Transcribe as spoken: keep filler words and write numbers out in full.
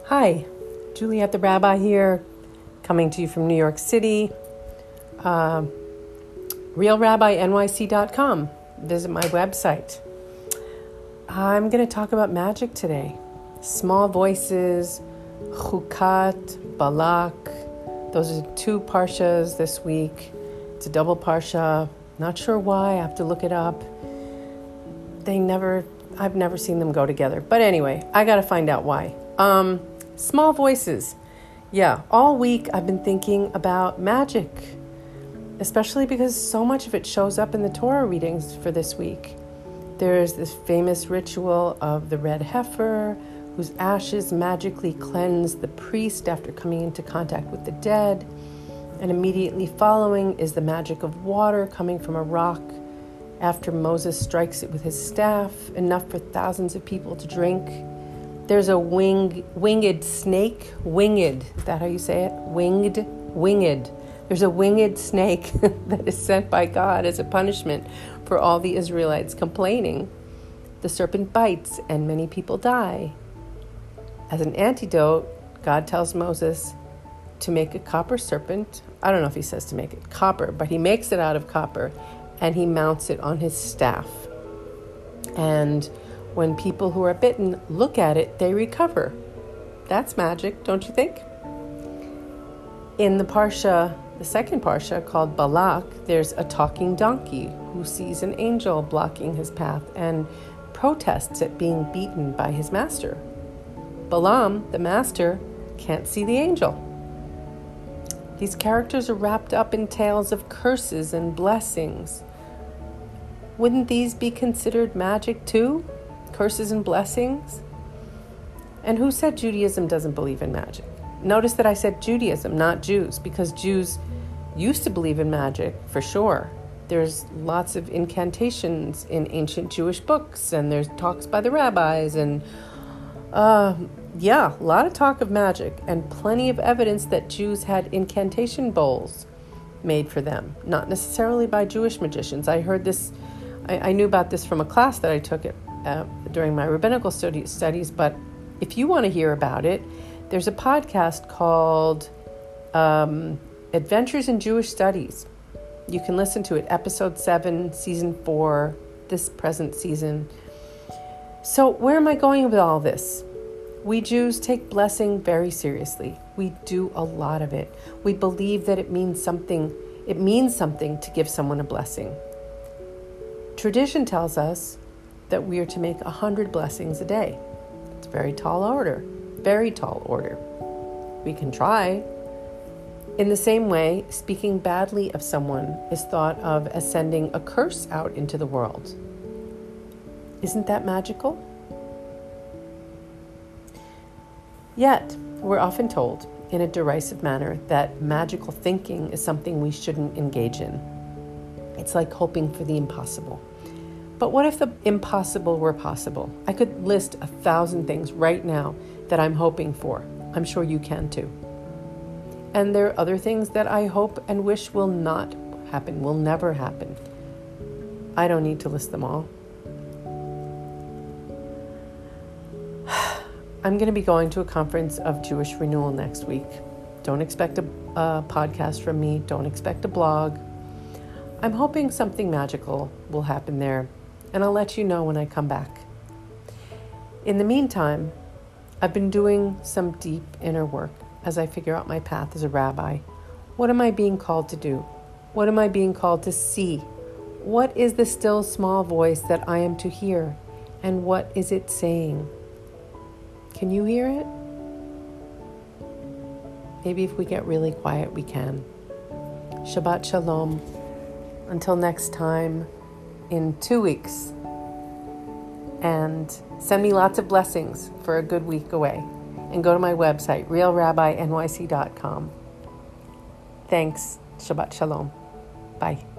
Hi, Juliet the Rabbi here, coming to you from New York City. Uh, real rabbi N Y C dot com. Visit my website. I'm going to talk about magic today. Small voices, Chukat, Balak. Those are two parshas this week. It's a double parsha. Not sure why. I have to look it up. They never, I've never seen them go together. But anyway, I got to find out why. Um, small voices. Yeah, all week I've been thinking about magic, especially because so much of it shows up in the Torah readings for this week. There's this famous ritual of the red heifer, whose ashes magically cleanse the priest after coming into contact with the dead. And immediately following is the magic of water coming from a rock after Moses strikes it with his staff, enough for thousands of people to drink. There's a wing, winged snake, winged, is that how you say it? Winged, winged. There's a winged snake that is sent by God as a punishment for all the Israelites complaining. The serpent bites and many people die. As an antidote, God tells Moses to make a copper serpent. I don't know if he says to make it copper, but he makes it out of copper and he mounts it on his staff. And when people who are bitten look at it, they recover. That's magic, don't you think? In the parsha, the second parsha called Balak, there's a talking donkey who sees an angel blocking his path and protests at being beaten by his master. Balaam, the master, can't see the angel. These characters are wrapped up in tales of curses and blessings. Wouldn't these be considered magic too? Curses and blessings? And who said Judaism doesn't believe in magic? Notice that I said Judaism, not Jews, because Jews used to believe in magic, for sure. There's lots of incantations in ancient Jewish books, and there's talks by the rabbis, and uh, yeah, a lot of talk of magic, and plenty of evidence that Jews had incantation bowls made for them, not necessarily by Jewish magicians. I heard this, I, I knew about this from a class that I took at Uh, during my rabbinical study, studies, but if you want to hear about it, there's a podcast called um, Adventures in Jewish Studies. You can listen to it, episode seven, season four, this present season. So where am I going with all this? We Jews take blessing very seriously. We do a lot of it. We believe that it means something, it means something to give someone a blessing. Tradition tells us that we are to make a hundred blessings a day. It's a very tall order, very tall order. We can try. In the same way, speaking badly of someone is thought of as sending a curse out into the world. Isn't that magical? Yet, we're often told in a derisive manner that magical thinking is something we shouldn't engage in. It's like hoping for the impossible. But what if the impossible were possible? I could list a thousand things right now that I'm hoping for. I'm sure you can too. And there are other things that I hope and wish will not happen, will never happen. I don't need to list them all. I'm going to be going to a conference of Jewish Renewal next week. Don't expect a, a podcast from me. Don't expect a blog. I'm hoping something magical will happen there. And I'll let you know when I come back. In the meantime, I've been doing some deep inner work as I figure out my path as a rabbi. What am I being called to do? What am I being called to see? What is the still small voice that I am to hear? And what is it saying? Can you hear it? Maybe if we get really quiet, we can. Shabbat Shalom. Until next time. In two weeks. And send me lots of blessings for a good week away. And go to my website, real rabbi N Y C dot com. Thanks. Shabbat Shalom. Bye.